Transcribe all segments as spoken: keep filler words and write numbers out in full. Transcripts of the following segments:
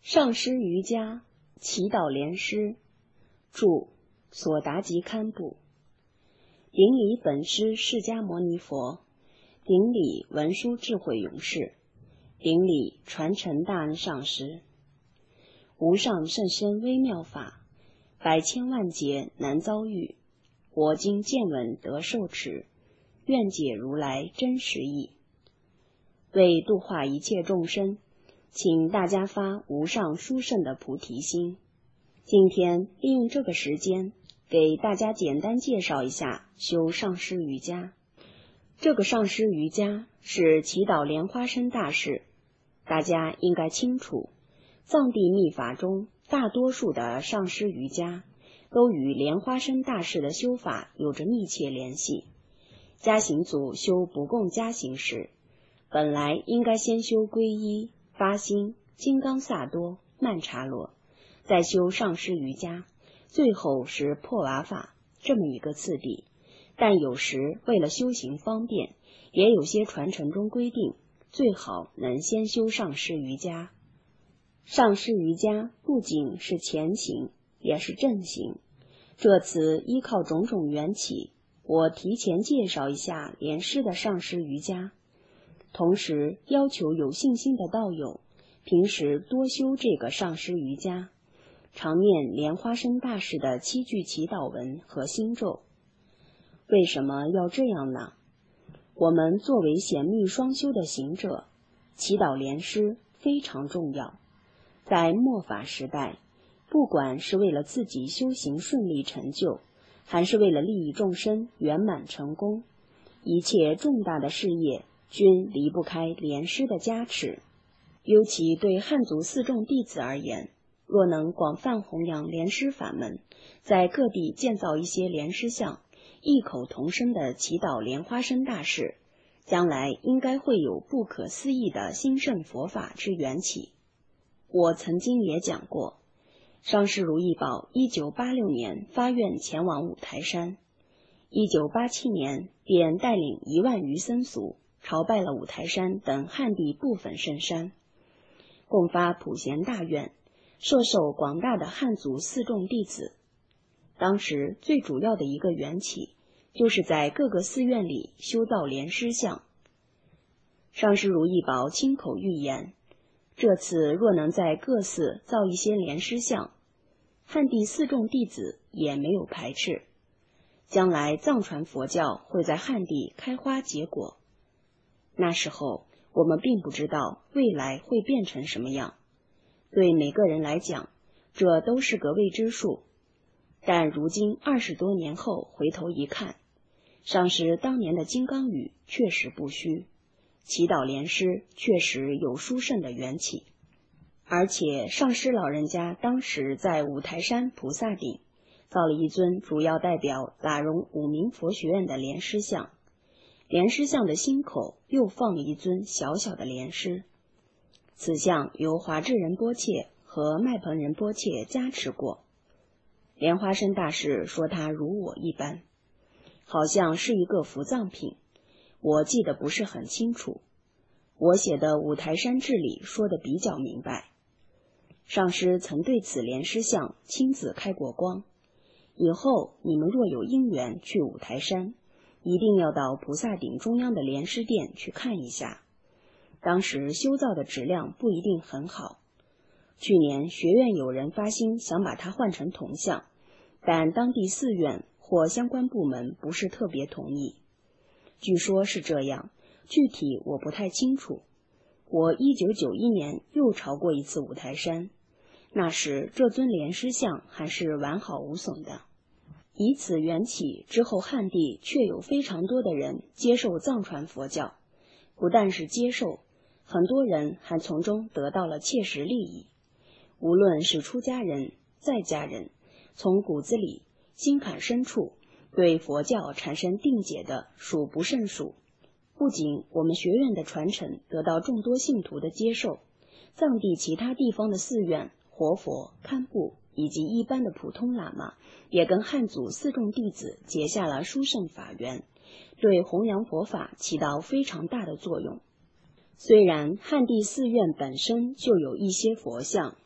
上师瑜伽祈祷莲师，注索达吉堪布。顶礼本师释迦牟尼佛，顶礼文殊智慧勇士，顶礼传承大恩上师。无上甚深微妙法，百千万劫难遭遇。我今见闻得受持，愿解如来真实义。为度化一切众生，请大家发无上殊胜的菩提心。今天利用这个时间，给大家简单介绍一下修上师瑜伽。这个上师瑜伽是祈祷莲花生大士，大家应该清楚，藏地密法中大多数的上师瑜伽都与莲花生大士的修法有着密切联系。加行组修不共加行时，本来应该先修皈依、发心、金刚萨多、曼荼罗，再修上师瑜伽，最后是破瓦法，这么一个次第。但有时为了修行方便，也有些传承中规定，最好能先修上师瑜伽。上师瑜伽不仅是前行，也是正行。这次依靠种种缘起，我提前介绍一下莲师的上师瑜伽，同时要求有信心的道友平时多修这个上师瑜伽，常念莲花生大士的七句祈祷文和心咒。为什么要这样呢？我们作为显密双修的行者，祈祷莲师非常重要。在末法时代，不管是为了自己修行顺利成就，还是为了利益众生圆满成功，一切重大的事业均离不开莲师的加持。尤其对汉族四众弟子而言，若能广泛弘扬莲师法门，在各地建造一些莲师像，异口同声地祈祷莲花生大士，将来应该会有不可思议的兴盛佛法之缘起。我曾经也讲过，上师如意宝一九八六年发愿前往五台山，一九八七年便带领一万余僧俗朝拜了五台山等汉地部分圣山，共发普贤大愿，摄受广大的汉族四众弟子。当时最主要的一个缘起，就是在各个寺院里修造莲师像。上师如意宝亲口预言，这次若能在各寺造一些莲师像，汉地四众弟子也没有排斥，将来藏传佛教会在汉地开花结果。那时候我们并不知道未来会变成什么样，对每个人来讲，这都是个未知数。但如今二十多年后回头一看，上师当年的金刚语确实不虚，祈祷莲师确实有殊胜的缘起。而且上师老人家当时在五台山菩萨顶造了一尊主要代表喇荣五明佛学院的莲师像，莲师像的心口又放了一尊小小的莲师。此像由华智仁波切和麦彭仁波切加持过。莲花生大士说他如我一般，好像是一个伏藏品，我记得不是很清楚。我写的五台山志里说得比较明白。上师曾对此莲师像亲自开过光，以后你们若有因缘去五台山，一定要到菩萨顶中央的莲师殿去看一下。当时修造的质量不一定很好，去年学院有人发心想把它换成铜像，但当地寺院或相关部门不是特别同意。据说是这样，具体我不太清楚。我一九九一年又朝过一次五台山，那时这尊莲师像还是完好无损的。以此缘起，之后汉地却有非常多的人接受藏传佛教，不但是接受，很多人还从中得到了切实利益。无论是出家人、在家人，从骨子里、心坎深处对佛教产生定解的数不胜数。不仅我们学院的传承得到众多信徒的接受，藏地其他地方的寺院、活佛、堪布以及一般的普通喇嘛也跟汉族四众弟子结下了殊胜法缘，对弘扬佛法起到非常大的作用。虽然汉地寺院本身就有一些佛像，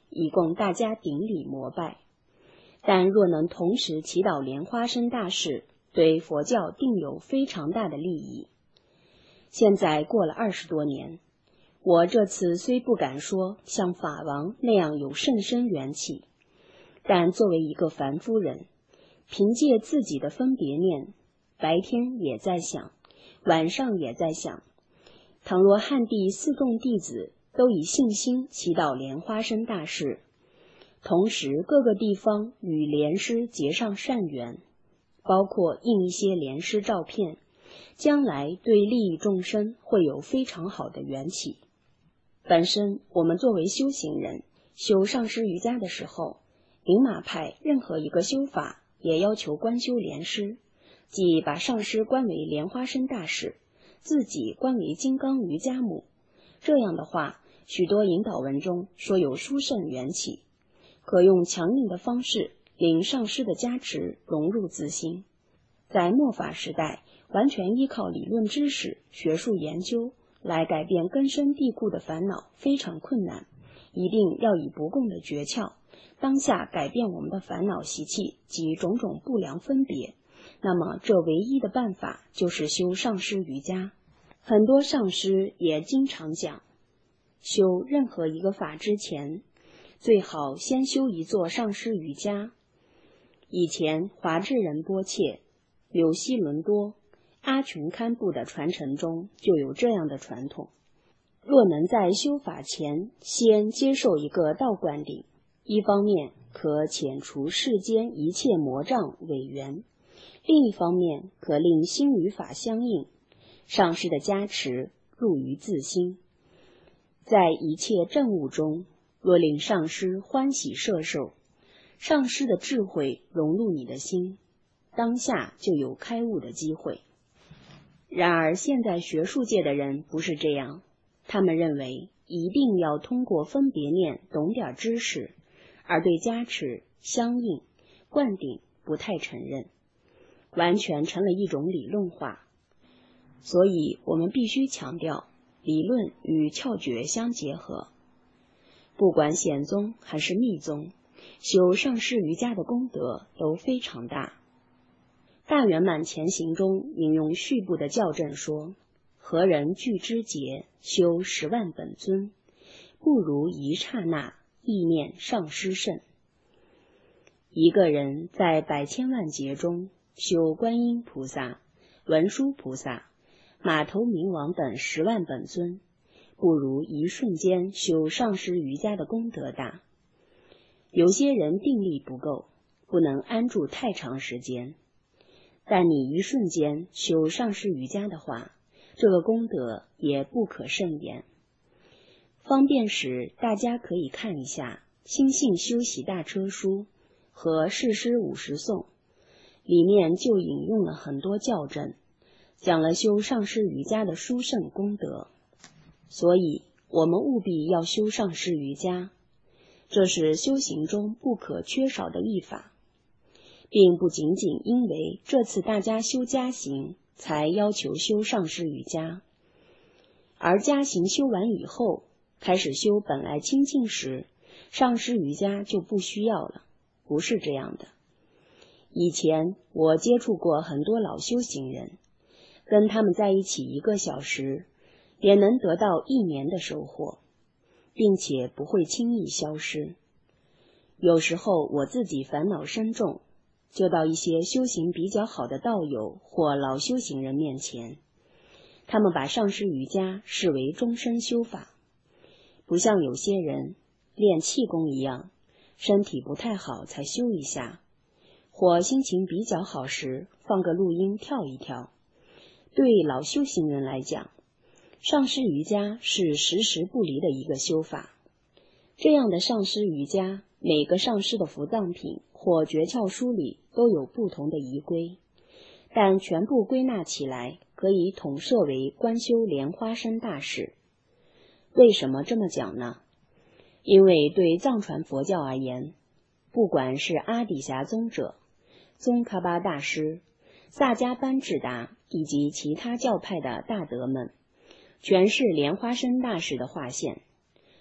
以供大家顶礼膜拜。但若能同时祈祷莲花生大士，对佛教定有非常大的利益。现在过了二十多年，我这次虽不敢说像法王那样有甚深缘起，但作为一个凡夫人，凭借自己的分别念，白天也在想，晚上也在想，倘若汉地四众弟子都以信心祈祷莲花生大士，同时各个地方与莲师结上善缘，包括印一些莲师照片，将来对利益众生会有非常好的缘起。本身我们作为修行人，修上师瑜伽的时候，灵马派任何一个修法也要求观修莲师，即把上师观为莲花生大士，自己观为金刚瑜伽母。这样的话，许多引导文中说有殊胜缘起，可用强硬的方式领上师的加持融入自心。在末法时代，完全依靠理论知识、学术研究来改变根深蒂固的烦恼非常困难，一定要以不共的诀窍，当下改变我们的烦恼习气及种种不良分别。那么这唯一的办法就是修上师瑜伽。很多上师也经常讲，修任何一个法之前，最好先修一座上师瑜伽。以前华智仁波切、柳希伦多、阿琼堪布的传承中就有这样的传统。若能在修法前先接受一个道观顶，一方面可遣除世间一切魔障违缘，另一方面可令心与法相应，上师的加持入于自心。在一切政务中，若令上师欢喜摄受，上师的智慧融入你的心，当下就有开悟的机会。然而现在学术界的人不是这样，他们认为一定要通过分别念懂点知识，而对加持、相应、灌顶不太承认，完全成了一种理论化。所以我们必须强调理论与窍诀相结合。不管显宗还是密宗，修上师瑜伽的功德都非常大。大圆满前行中引用序部的校正说，何人具之节，修十万本尊，不如一刹那意念上师圣。一个人在百千万劫中修观音菩萨、文殊菩萨、马头明王等十万本尊，不如一瞬间修上师瑜伽的功德大。有些人定力不够，不能安住太长时间，但你一瞬间修上师瑜伽的话，这个功德也不可胜言。方便时大家可以看一下《心性修习大车书》和《世师五十颂》，里面就引用了很多校正，讲了修上师瑜伽的殊胜功德。所以我们务必要修上师瑜伽，这是修行中不可缺少的一法，并不仅仅因为这次大家修加行才要求修上师瑜伽，而加行修完以后，开始修本来清净时，上师瑜伽就不需要了，不是这样的。以前我接触过很多老修行人，跟他们在一起一个小时，也能得到一年的收获，并且不会轻易消失。有时候我自己烦恼深重，就到一些修行比较好的道友或老修行人面前，他们把上师瑜伽视为终身修法，不像有些人练气功一样，身体不太好才修一下，或心情比较好时放个录音跳一跳。对老修行人来讲，上师瑜伽是时时不离的一个修法。这样的上师瑜伽，每个上师的伏藏品或诀窍书里都有不同的仪规，但全部归纳起来可以统摄为观修莲花生大士。为什么这么讲呢？因为对藏传佛教而言，不管是阿底峡宗者、宗喀巴大师、萨迦班智达以及其他教派的大德们，全是莲花生大士的化现。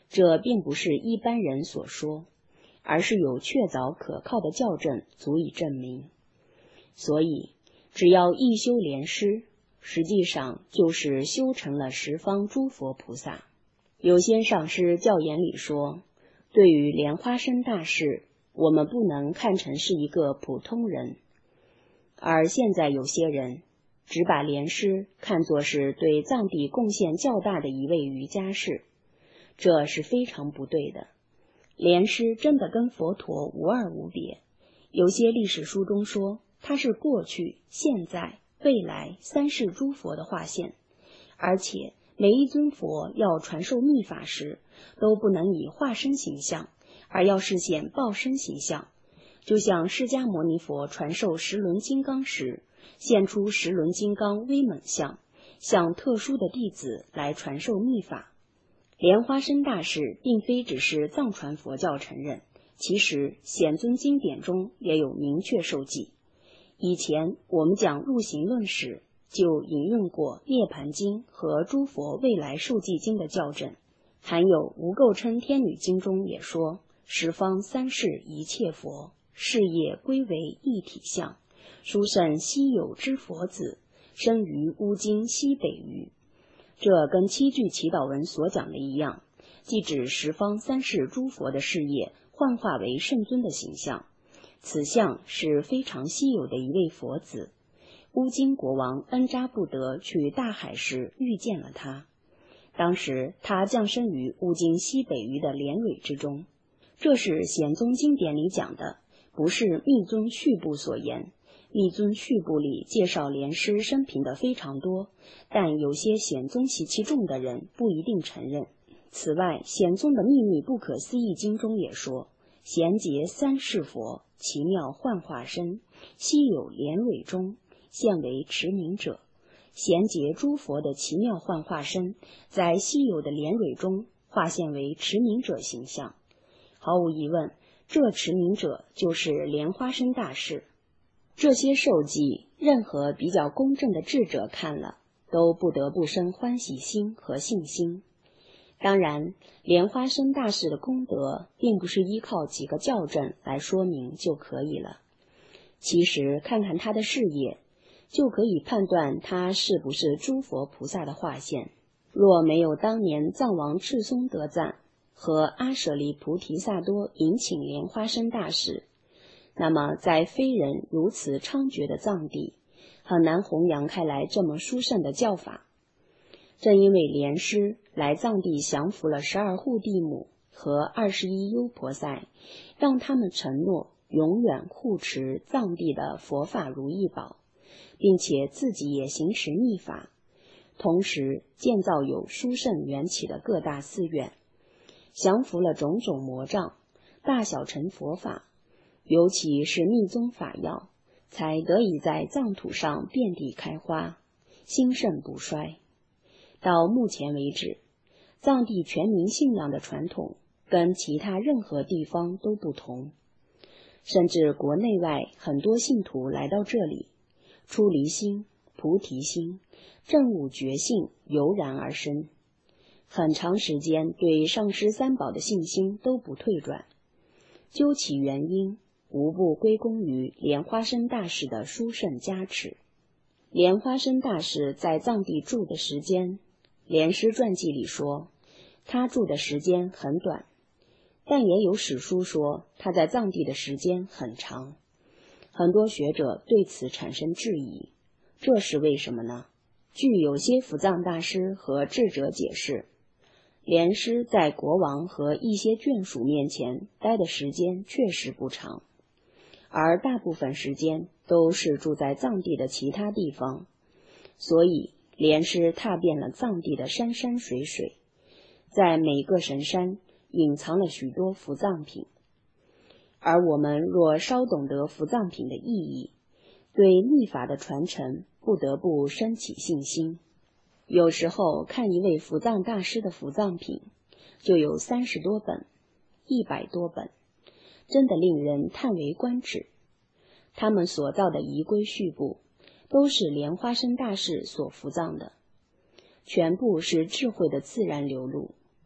这并不是一般人所说，而是有确凿可靠的校正足以证明。所以只要一修莲师，实际上就是修成了十方诸佛菩萨。有些上师教言里说，对于莲花生大士，我们不能看成是一个普通人，而现在有些人只把莲师看作是对藏地贡献较大的一位瑜伽士，这是非常不对的。莲师真的跟佛陀无二无别，有些历史书中说他是过去、现在、未来三世诸佛的化现，而且每一尊佛要传授密法时，都不能以化身形象，而要示现报身形象。就像释迦牟尼佛传授十轮金刚时，现出十轮金刚威猛相，向特殊的弟子来传授密法。莲花生大士并非只是藏传佛教承认，其实显宗经典中也有明确授记。以前我们讲入行论时，就引用过涅盘经和诸佛未来授记经的校正，还有无垢称天女经中也说，十方三世一切佛，事业归为一体相，殊胜稀有之佛子，生于乌京西北隅。这跟七句祈祷文所讲的一样，即指十方三世诸佛的事业幻化为圣尊的形象，此相是非常稀有的一位佛子。乌京国王恩扎布德去大海时遇见了他，当时他降生于乌京西北隅的莲蕊之中。这是显宗经典里讲的，不是密宗序部所言。密宗序部里介绍莲师生平的非常多，但有些显宗习气重的人不一定承认。此外，显宗的秘密不可思议经中也说，贤劫三世佛，奇妙幻化身，稀有莲蕊中，现为持名者。贤劫诸佛的奇妙幻化身，在稀有的莲蕊中化现为持名者形象。毫无疑问，这持名者就是莲花生大士。这些授记，任何比较公正的智者看了，都不得不生欢喜心和信心。当然，莲花生大士的功德，并不是依靠几个校正来说明就可以了。其实，看看他的事业，就可以判断他是不是诸佛菩萨的化现。若没有当年藏王赤松德赞和阿舍利菩提萨多迎请莲花生大士，那么在非人如此猖獗的藏地，很难弘扬开来这么殊胜的教法。正因为莲师来藏地降服了十二护地母和二十一优婆塞，让他们承诺永远护持藏地的佛法如意宝，并且自己也行持密法，同时建造有殊胜缘起的各大寺院，降服了种种魔障，大小乘佛法，尤其是密宗法要，才得以在藏土上遍地开花，兴盛不衰。到目前为止，藏地全民信仰的传统跟其他任何地方都不同，甚至国内外很多信徒来到这里，出离心、菩提心、证悟觉性油然而生，很长时间对上师三宝的信心都不退转。究其原因，无不归功于莲花生大士的殊胜加持。莲花生大士在藏地住的时间，莲师传记里说，他住的时间很短，但也有史书说他在藏地的时间很长。很多学者对此产生质疑，这是为什么呢？据有些伏藏大师和智者解释，莲师在国王和一些眷属面前待的时间确实不长，而大部分时间都是住在藏地的其他地方，所以莲师踏遍了藏地的山山水水，在每个神山隐藏了许多伏藏品。而我们若稍懂得伏藏品的意义，对密法的传承不得不升起信心。有时候看一位伏藏大师的伏藏品，就有三十多本、一百多本，真的令人叹为观止。他们所造的仪规序部，都是莲花生大士所伏藏的，全部是智慧的自然流露。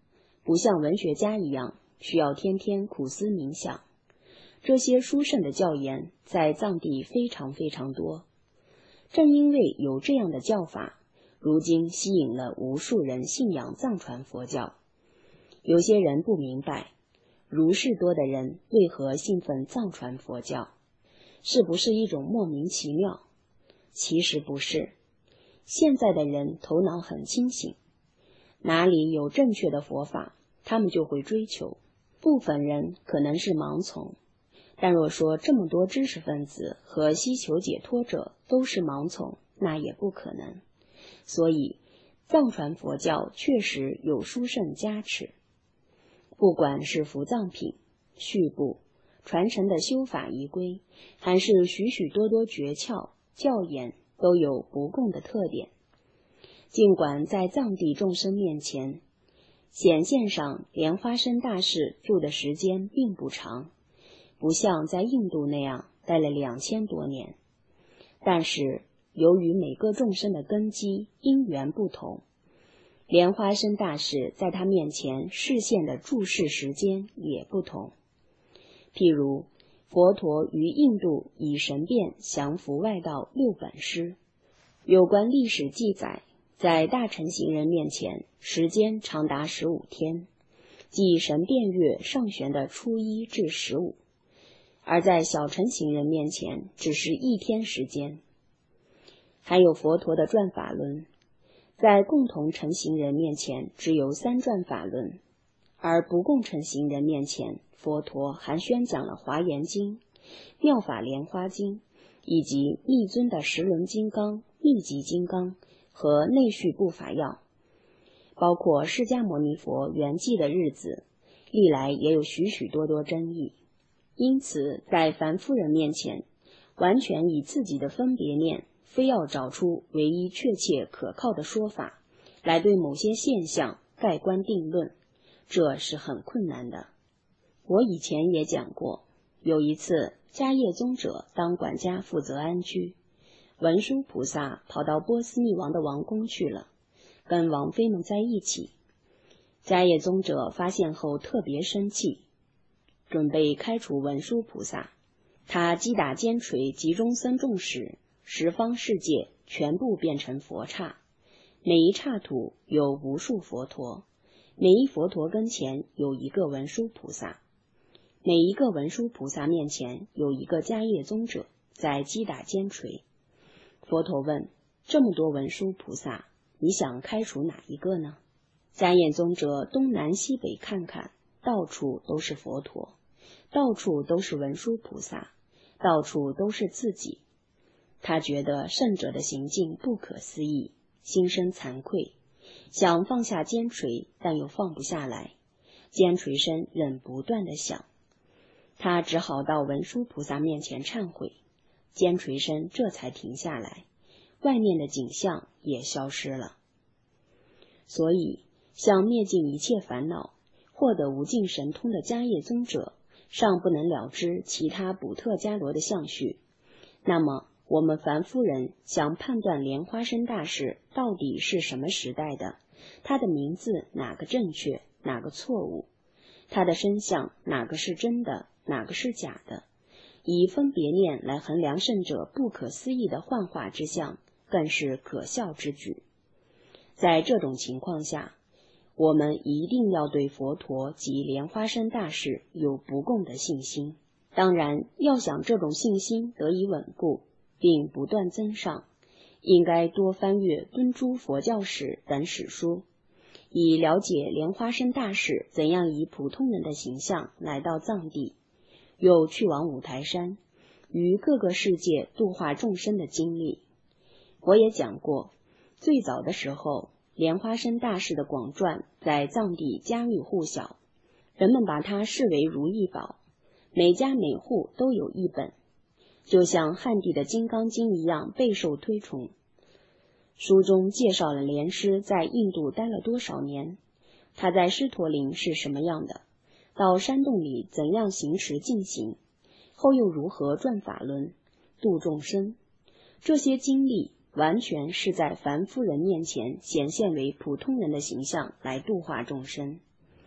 不像文学家一样需要天天苦思冥想。这些殊胜的教言在藏地非常非常多，正因为有这样的教法，如今吸引了无数人信仰藏传佛教。有些人不明白，如是多的人为何信奉藏传佛教，是不是一种莫名其妙？其实不是，现在的人头脑很清醒，哪里有正确的佛法，他们就会追求。部分人可能是盲从，但若说这么多知识分子和希求解脱者都是盲从，那也不可能。所以藏传佛教确实有殊胜加持，不管是伏藏品、序部、传承的修法仪规，还是许许多多诀窍、教言，都有不共的特点。尽管在藏地众生面前，显现上莲花生大士住的时间并不长，不像在印度那样待了两千多年，但是由于每个众生的根基因缘不同，莲花生大士在他面前示现的注视时间也不同。譬如佛陀于印度以神变降伏外道六本师，有关历史记载，在大乘行人面前时间长达十五天，即神变月上弦的初一至十五，而在小乘行人面前只是一天时间。还有佛陀的转法轮，在共同乘行人面前只有三转法轮，而不共乘行人面前，佛陀还宣讲了华严经、妙法莲花经以及密尊的十轮金刚、密集金刚和内续部法要。包括释迦牟尼佛圆寂的日子，历来也有许许多多争议。因此在凡夫人面前，完全以自己的分别念，非要找出唯一确切可靠的说法来对某些现象盖棺定论，这是很困难的。我以前也讲过，有一次迦叶宗者当管家负责安居，文殊菩萨跑到波斯匿王的王宫去了，跟王妃们在一起。迦叶宗者发现后特别生气，准备开除文殊菩萨。他击打尖锤集中僧众时，十方世界全部变成佛刹，每一刹土有无数佛陀，每一佛陀跟前有一个文殊菩萨，每一个文殊菩萨面前有一个迦叶宗者在击打尖锤。佛陀问：这么多文殊菩萨，你想开除哪一个呢？迦叶宗者东南西北看看，到处都是佛陀，到处都是文殊菩萨，到处都是自己。他觉得圣者的行径不可思议，心生惭愧，想放下尖锤，但又放不下来，尖锤声仍不断地响。他只好到文殊菩萨面前忏悔，尖锤声这才停下来，外面的景象也消失了。所以想灭尽一切烦恼，获得无尽神通的迦叶宗者尚不能了知其他补特伽罗的相续，那么我们凡夫人想判断莲花生大士到底是什么时代的，他的名字哪个正确，哪个错误，他的身相哪个是真的，哪个是假的，以分别念来衡量圣者不可思议的幻化之相，更是可笑之举。在这种情况下，我们一定要对佛陀及莲花生大士有不共的信心。当然，要想这种信心得以稳固并不断增上，应该多翻阅敦珠佛教史等史书，以了解莲花生大士怎样以普通人的形象来到藏地，又去往五台山，于各个世界度化众生的经历。我也讲过，最早的时候，莲花生大士的广传在藏地家喻户晓，人们把它视为如意宝，每家每户都有一本，就像汉地的《金刚经》一样备受推崇。书中介绍了莲师在印度待了多少年，他在狮驼岭是什么样的，到山洞里怎样行持进行，后又如何转法轮度众生。这些经历完全是在凡夫人面前显现为普通人的形象来度化众生。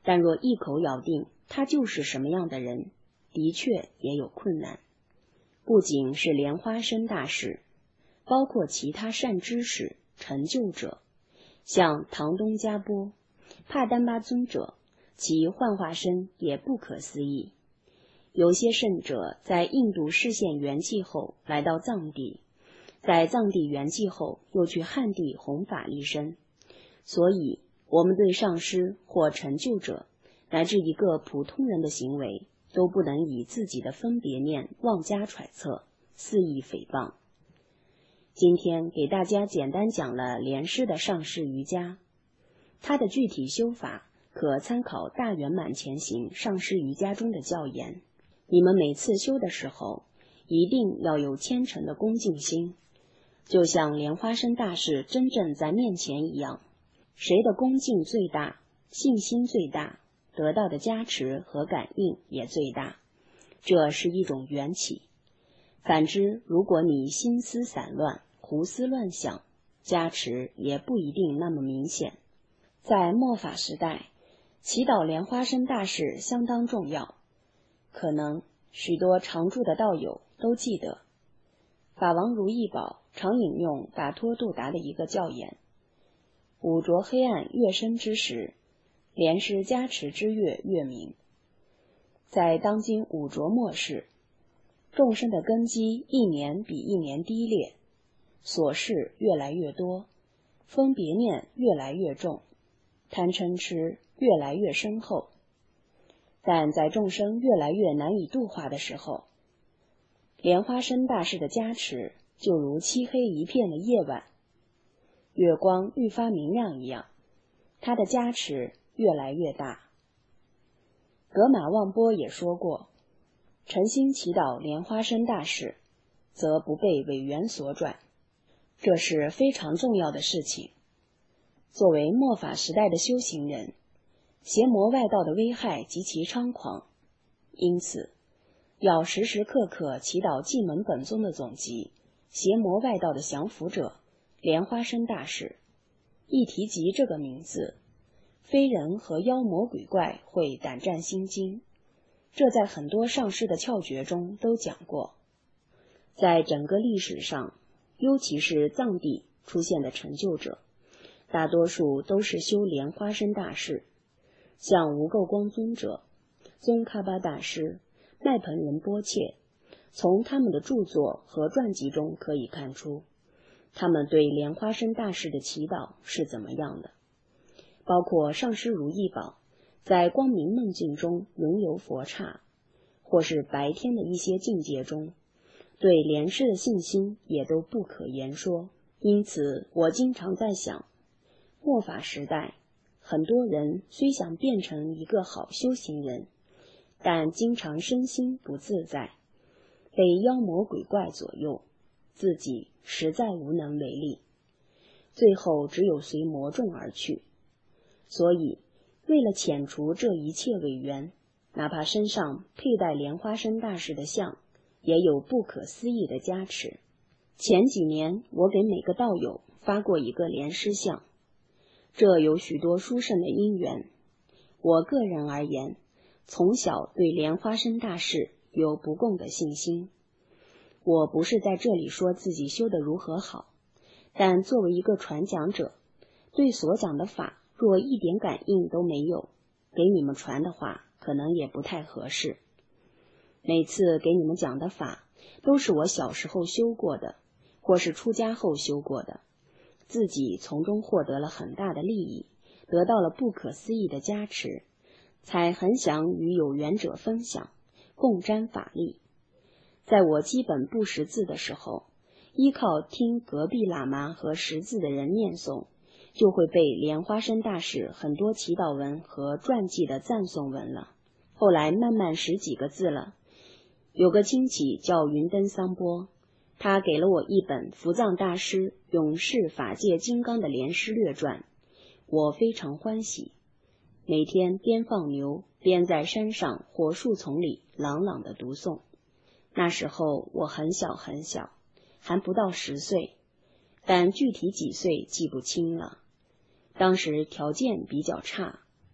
但若一口咬定他就是什么样的人，的确也有困难。不仅是莲花生大士，包括其他善知识、成就者，像唐东迦波、帕丹巴尊者，其幻化身也不可思议。有些圣者在印度示现圆寂后来到藏地，在藏地圆寂后又去汉地弘法利生。所以我们对上师或成就者乃至一个普通人的行为，都不能以自己的分别念妄加揣测，肆意诽谤。今天给大家简单讲了莲师的上师瑜伽，他的具体修法可参考大圆满前行上师瑜伽中的教言。你们每次修的时候，一定要有虔诚的恭敬心，就像莲花生大士真正在面前一样。谁的恭敬最大，信心最大，得到的加持和感应也最大，这是一种缘起。反之，如果你心思散乱，胡思乱想，加持也不一定那么明显。在末法时代，祈祷莲花生大士相当重要，可能许多常住的道友都记得，法王如意宝常引用达托度达的一个教言：五浊黑暗越深之时，莲师加持之月越明。在当今五浊末世，众生的根基一年比一年低劣，琐事越来越多，分别念越来越重，贪嗔痴越来越深厚。但在众生越来越难以度化的时候，莲花生大士的加持就如漆黑一片的夜晚，月光愈发明亮一样，他的加持越来越大。格玛旺波也说过，诚心祈祷莲花生大士，则不被委员所转，这是非常重要的事情。作为末法时代的修行人，邪魔外道的危害极其猖狂，因此要时时刻刻祈祷寂门本宗的总集，邪魔外道的降服者莲花生大士。一提及这个名字，非人和妖魔鬼怪会胆战心惊，这在很多上师的窍诀中都讲过。在整个历史上，尤其是藏地出现的成就者，大多数都是修莲花生大士，像无垢光尊者、宗喀巴大师、麦盆仁波切，从他们的著作和传记中可以看出，他们对莲花生大士的祈祷是怎么样的。包括上师如意宝在光明梦境中拥有佛刹，或是白天的一些境界中，对莲师的信心也都不可言说。因此我经常在想，末法时代很多人虽想变成一个好修行人，但经常身心不自在，被妖魔鬼怪左右，自己实在无能为力，最后只有随魔众而去。所以为了遣除这一切违缘，哪怕身上佩戴莲花生大士的像，也有不可思议的加持。前几年我给每个道友发过一个莲师像，这有许多殊胜的因缘。我个人而言，从小对莲花生大士有不共的信心。我不是在这里说自己修得如何好，但作为一个传讲者，对所讲的法若一点感应都没有，给你们传的话可能也不太合适。每次给你们讲的法都是我小时候修过的，或是出家后修过的，自己从中获得了很大的利益，得到了不可思议的加持，才很想与有缘者分享，共沾法力。在我基本不识字的时候，依靠听隔壁喇嘛和识字的人念诵，就会背莲花生大士很多祈祷文和传记的赞颂文了。后来慢慢识几个字了。有个亲戚叫云登桑波，他给了我一本福藏大师永世法界金刚的莲师略传，我非常欢喜，每天边放牛边在山上或树丛里朗朗地读诵。那时候我很小很小，还不到十岁，但具体几岁记不清了。当时条件比较差，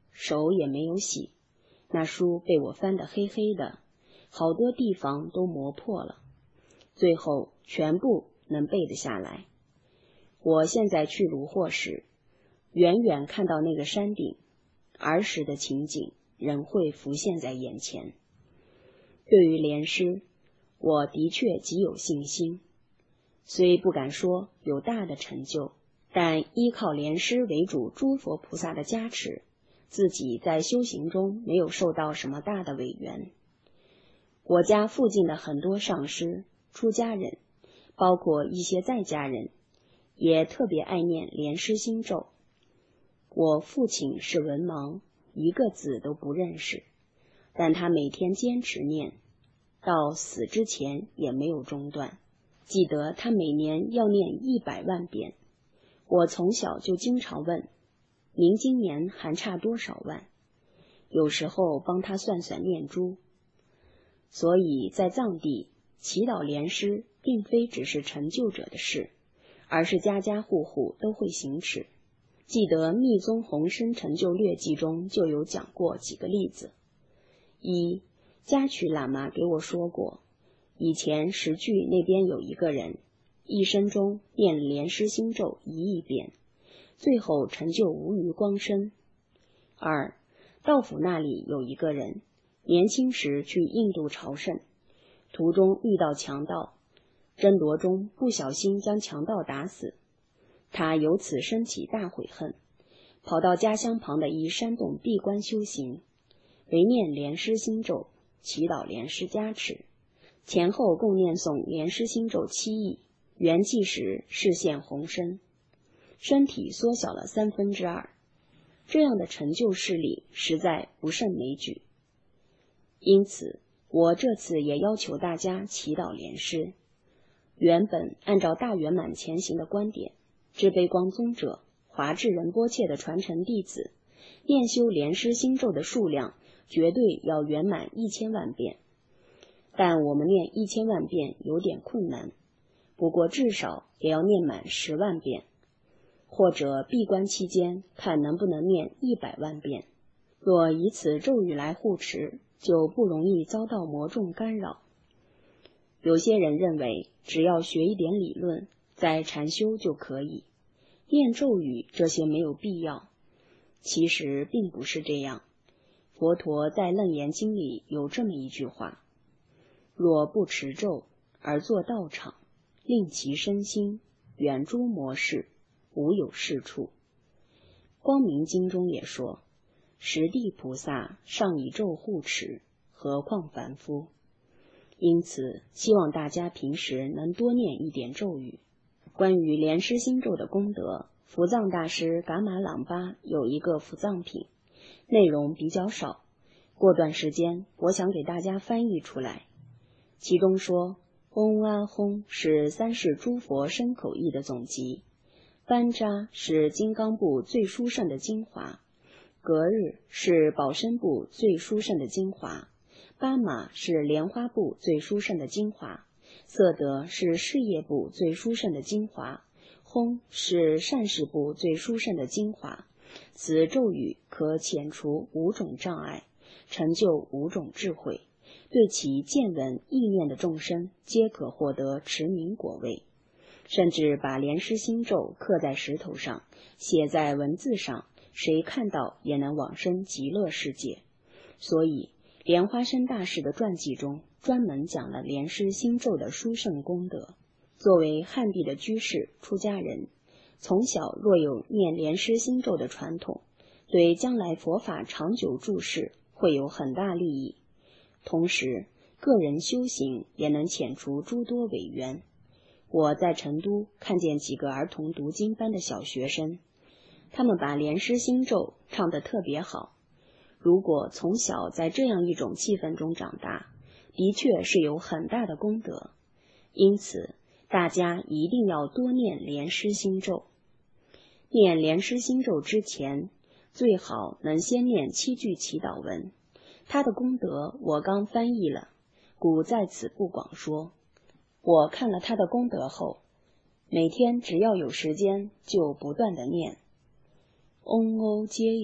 手也没有洗，那书被我翻得黑黑的，好多地方都磨破了，最后全部能背得下来。我现在去虏获时，远远看到那个山顶，儿时的情景仍会浮现在眼前。对于莲师，我的确极有信心，虽不敢说有大的成就，但依靠莲师为主诸佛菩萨的加持，自己在修行中没有受到什么大的违缘。我家附近的很多上师、出家人，包括一些在家人，也特别爱念莲师心咒。我父亲是文盲，一个字都不认识，但他每天坚持念，到死之前也没有中断。记得他每年要念一百万遍。我从小就经常问，您今年还差多少万？有时候帮他算算念珠。所以在藏地，祈祷莲师并非只是成就者的事，而是家家户户都会行持。记得密宗宏深成就略记中就有讲过几个例子。一，嘉曲喇嘛给我说过，以前石具那边有一个人，一生中念莲师心咒一亿遍，最后成就无余光身。二，道府那里有一个人，年轻时去印度朝圣，途中遇到强盗，争夺中不小心将强盗打死，他由此生起大悔恨，跑到家乡旁的一山洞闭关修行，唯念莲师心咒，祈祷莲师加持，前后共念诵莲师心咒七亿，圆寂时视线红身，身体缩小了三分之二。这样的成就事例实在不胜枚举。因此，我这次也要求大家祈祷莲师。原本按照大圆满前行的观点，智悲光宗者、华智仁波切的传承弟子，念修莲师心咒的数量绝对要圆满一千万遍。但我们念一千万遍有点困难，不过至少也要念满十万遍，或者闭关期间看能不能念一百万遍。若以此咒语来护持，就不容易遭到魔众干扰。有些人认为只要学一点理论，在禅修就可以念咒语，这些没有必要。其实并不是这样。佛陀在楞严经里有这么一句话，若不持咒而作道场，令其身心远诸魔事，无有是处。光明经中也说，十地菩萨尚以咒护持，何况凡夫。因此希望大家平时能多念一点咒语。关于莲师心咒的功德，伏藏大师噶玛朗巴有一个伏藏品，内容比较少，过段时间我想给大家翻译出来。其中说，嗡阿吽是三世诸佛身口意的总集，班扎是金刚部最殊胜的精华，格日是宝身部最殊胜的精华，巴马是莲花部最殊胜的精华，色德是事业部最殊胜的精华，吽是善事部最殊胜的精华。此咒语可遣除五种障碍，成就五种智慧，对其见闻意念的众生皆可获得持名果位。甚至把莲师心咒刻在石头上，写在文字上，谁看到也能往生极乐世界。所以莲花生大师的传记中专门讲了莲师心咒的殊胜功德。作为汉地的居士出家人，从小若有念莲师心咒的传统，对将来佛法长久住世会有很大利益。同时个人修行也能遣除诸多违缘。我在成都看见几个儿童读经班的小学生，他们把莲师心咒唱得特别好。如果从小在这样一种气氛中长大，的确是有很大的功德。因此大家一定要多念莲师心咒。念莲师心咒之前，最好能先念七句祈祷文，它的功德我刚翻译了，故在此不广说。我看了他的功德后，每天只要有时间就不断的念。嗡欧揭语，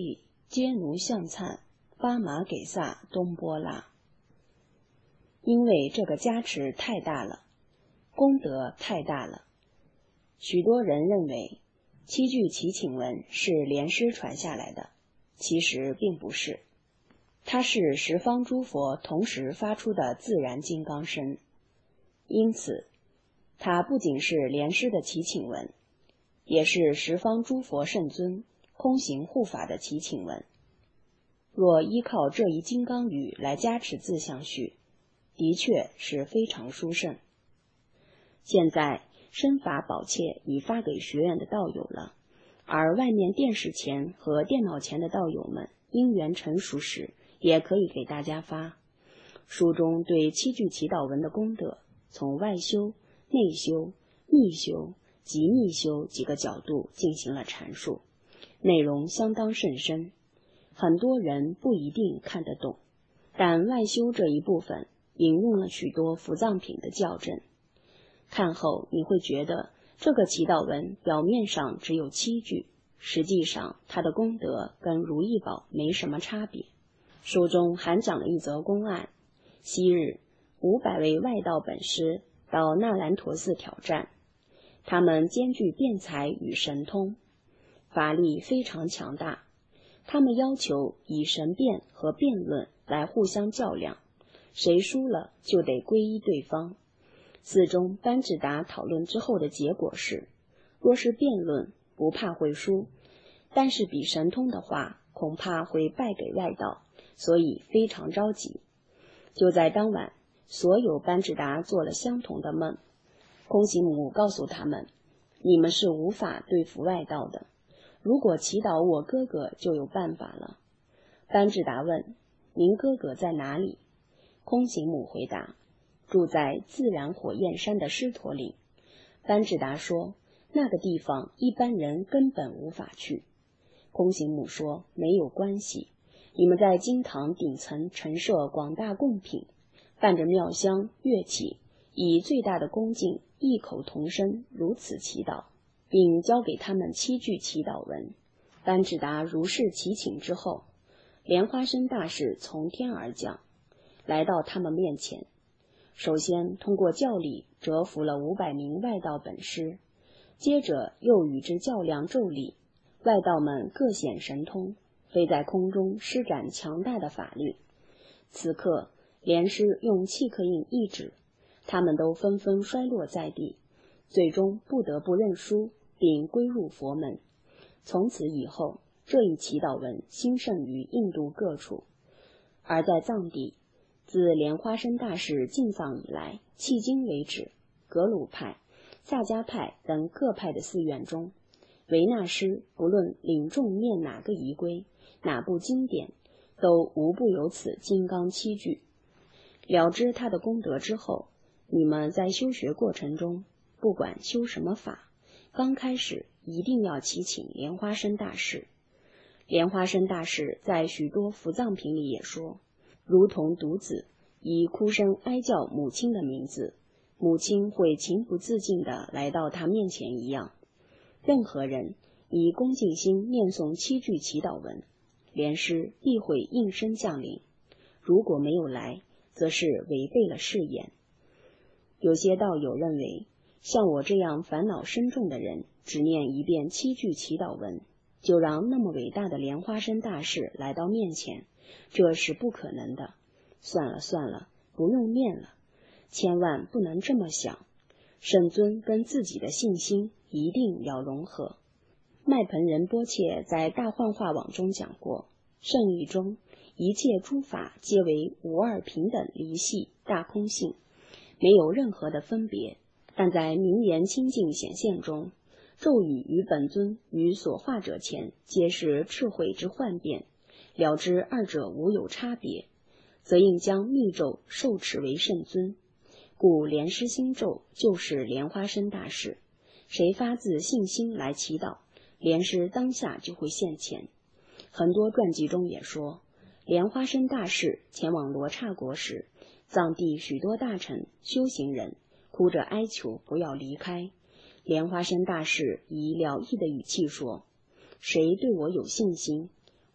皆奴向灿，巴马给萨东波拉。因为这个加持太大了，功德太大了，许多人认为七句祈请文是莲师传下来的，其实并不是，它是十方诸佛同时发出的自然金刚身，因此它不仅是莲师的祈请文，也是十方诸佛圣尊空行护法的祈请文。若依靠这一金刚语来加持自相续，的确是非常殊胜。现在身法宝切已发给学院的道友了，而外面电视前和电脑前的道友们因缘成熟时，也可以给大家发。书中对七句祈祷文的功德，从外修、内修、密修及密修几个角度进行了阐述，内容相当甚深，很多人不一定看得懂，但外修这一部分引用了许多伏藏品的校正。看后你会觉得这个祈祷文表面上只有七句，实际上它的功德跟如意宝没什么差别。书中还讲了一则公案，昔日五百位外道本师到那兰陀寺挑战，他们兼具辩才与神通，法力非常强大，他们要求以神辩和辩论来互相较量，谁输了就得皈依对方。寺中班智达讨论之后的结果是，若是辩论不怕会输，但是比神通的话恐怕会败给外道，所以非常着急。就在当晚，所有班智达做了相同的梦，空行母告诉他们，你们是无法对付外道的，如果祈祷我哥哥就有办法了。班智达问，您哥哥在哪里？空行母回答，住在自然火焰山的狮驼岭。班智达说，那个地方一般人根本无法去。空行母说，没有关系，你们在经堂顶层陈设广大供品，伴着妙香乐器，以最大的恭敬异口同声如此祈祷，并教给他们七句祈祷文。班智达如是祈请之后，莲花生大士从天而降，来到他们面前，首先通过教理折服了五百名外道本师，接着又与之较量咒力，外道们各显神通，飞在空中施展强大的法力。此刻莲师用契刻印一指，他们都纷纷摔落在地，最终不得不认输并归入佛门。从此以后，这一祈祷文兴盛于印度各处。而在藏地，自莲花生大士进藏以来，迄今为止，格鲁派、萨迦派等各派的寺院中，维纳师不论领众念哪个仪规、哪部经典，都无不有此金刚七句。了知他的功德之后，你们在修学过程中，不管修什么法，刚开始一定要祈请莲花生大士。莲花生大士在许多伏藏品里也说，如同独子以哭声哀叫母亲的名字，母亲会情不自禁地来到他面前一样。任何人以恭敬心念诵七句祈祷文，莲师必会应声降临，如果没有来，则是违背了誓言。有些道友认为，像我这样烦恼深重的人，只念一遍七句祈祷文，就让那么伟大的莲花生大士来到面前，这是不可能的。算了算了，不用念了，千万不能这么想。圣尊跟自己的信心一定要融合。麦盆仁波切在大幻化网中讲过，圣义中一切诸法皆为无二平等离系大空性，没有任何的分别，但在名言清净显现中，咒语与本尊与所化者前皆是智慧之幻变，了知二者无有差别，则应将密咒受持为圣尊。故莲师心咒就是莲花生大士，谁发自信心来祈祷，莲师当下就会现前。很多传记中也说，莲花生大士前往罗刹国时，藏地许多大臣修行人哭着哀求不要离开。莲花生大士以了义的语气说，谁对我有信心，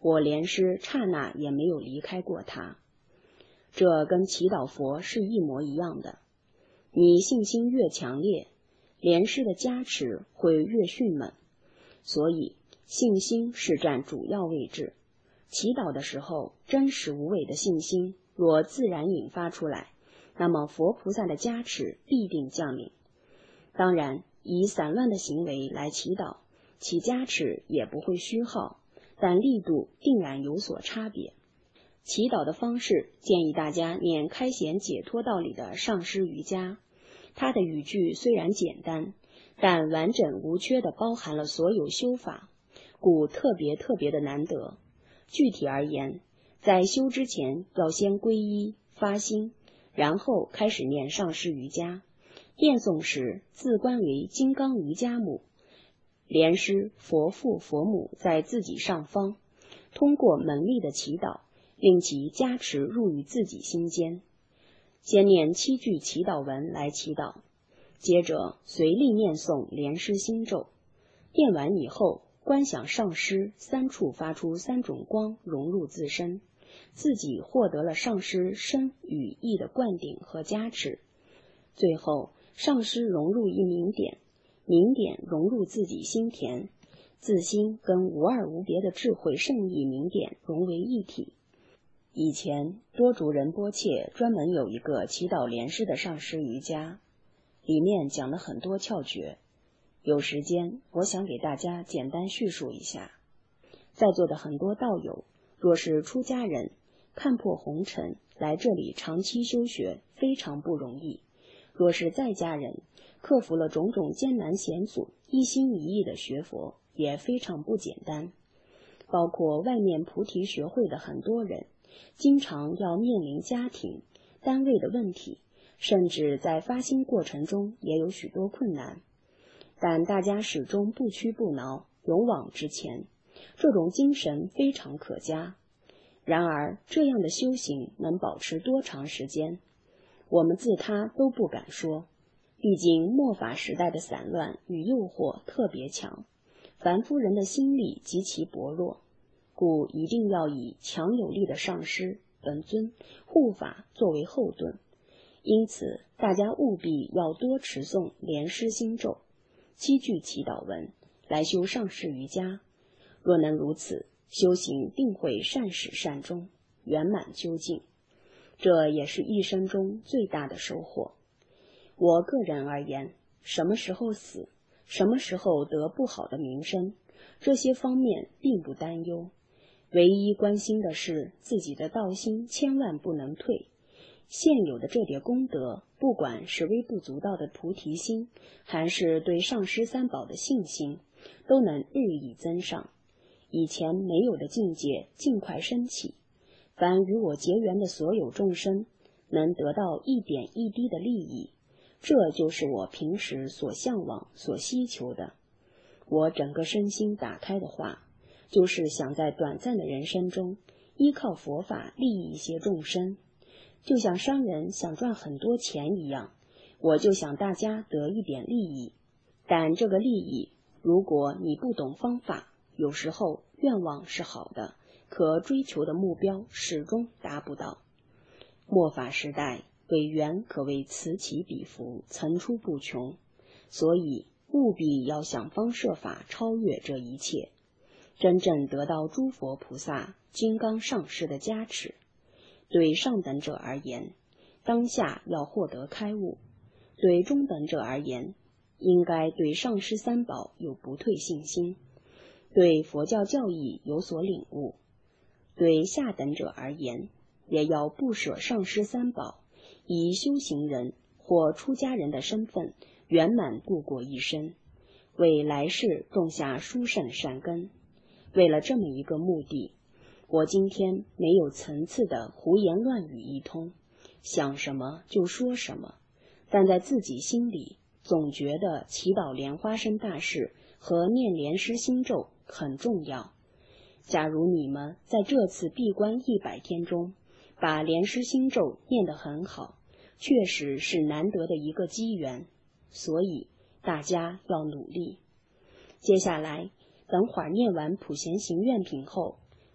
我莲师刹那也没有离开过他。这跟祈祷佛是一模一样的，你信心越强烈，莲师的加持会越迅猛，所以信心是占主要位置。祈祷的时候，真实无伪的信心若自然引发出来，那么佛菩萨的加持必定降临。当然，以散乱的行为来祈祷，其加持也不会虚耗，但力度定然有所差别。祈祷的方式，建议大家念开显解脱道理的上师瑜伽，它的语句虽然简单，但完整无缺地包含了所有修法，故特别特别的难得。具体而言，在修之前要先皈依发心，然后开始念上师瑜伽。念诵时自观为金刚瑜伽母，莲师佛父佛母在自己上方，通过门力的祈祷，令其加持入于自己心间。先念七句祈祷文来祈祷，接着随力念诵莲师心咒。念完以后，观想上师三处发出三种光融入自身，自己获得了上师身语意的灌顶和加持。最后上师融入一明点，明点融入自己心田，自心跟无二无别的智慧圣意明点融为一体。以前多竹仁波切专门有一个祈祷莲师的上师瑜伽，里面讲了很多窍诀，有时间我想给大家简单叙述一下。在座的很多道友，若是出家人，看破红尘来这里长期修学非常不容易，若是在家人，克服了种种艰难险阻，一心一意的学佛也非常不简单。包括外面菩提学会的很多人，经常要面临家庭单位的问题，甚至在发心过程中也有许多困难，但大家始终不屈不挠，勇往直前，这种精神非常可嘉。然而这样的修行能保持多长时间，我们自他都不敢说，毕竟末法时代的散乱与诱惑特别强，凡夫人的心力极其薄弱，故一定要以强有力的上师本尊护法作为后盾。因此大家务必要多持诵莲师心咒七句祈祷文来修上师瑜伽，若能如此，修行定会善始善终，圆满究竟，这也是一生中最大的收获。我个人而言，什么时候死，什么时候得不好的名声，这些方面并不担忧，唯一关心的是自己的道心千万不能退。现有的这点功德，不管是微不足道的菩提心，还是对上师三宝的信心，都能日益增上。以前没有的境界尽快升起，凡与我结缘的所有众生，能得到一点一滴的利益，这就是我平时所向往所希求的。我整个身心打开的话，就是想在短暂的人生中，依靠佛法利益一些众生，就像商人想赚很多钱一样，我就想大家得一点利益。但这个利益，如果你不懂方法，有时候愿望是好的，可追求的目标始终达不到。末法时代，委员可谓此起彼伏，层出不穷，所以务必要想方设法超越这一切，真正得到诸佛菩萨金刚上师的加持。对上等者而言，当下要获得开悟；对中等者而言，应该对上师三宝有不退信心，对佛教教义有所领悟；对下等者而言，也要不舍上师三宝，以修行人或出家人的身份圆满度过一生，为来世种下殊胜善根。为了这么一个目的，我今天没有层次的胡言乱语一通，想什么就说什么，但在自己心里总觉得祈祷莲花生大士和念莲师心咒很重要。假如你们在这次闭关一百天中，把莲师心咒念得很好，确实是难得的一个机缘，所以大家要努力。接下来等会儿念完普贤行愿品后，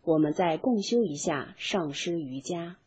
我们再共修一下上师瑜伽。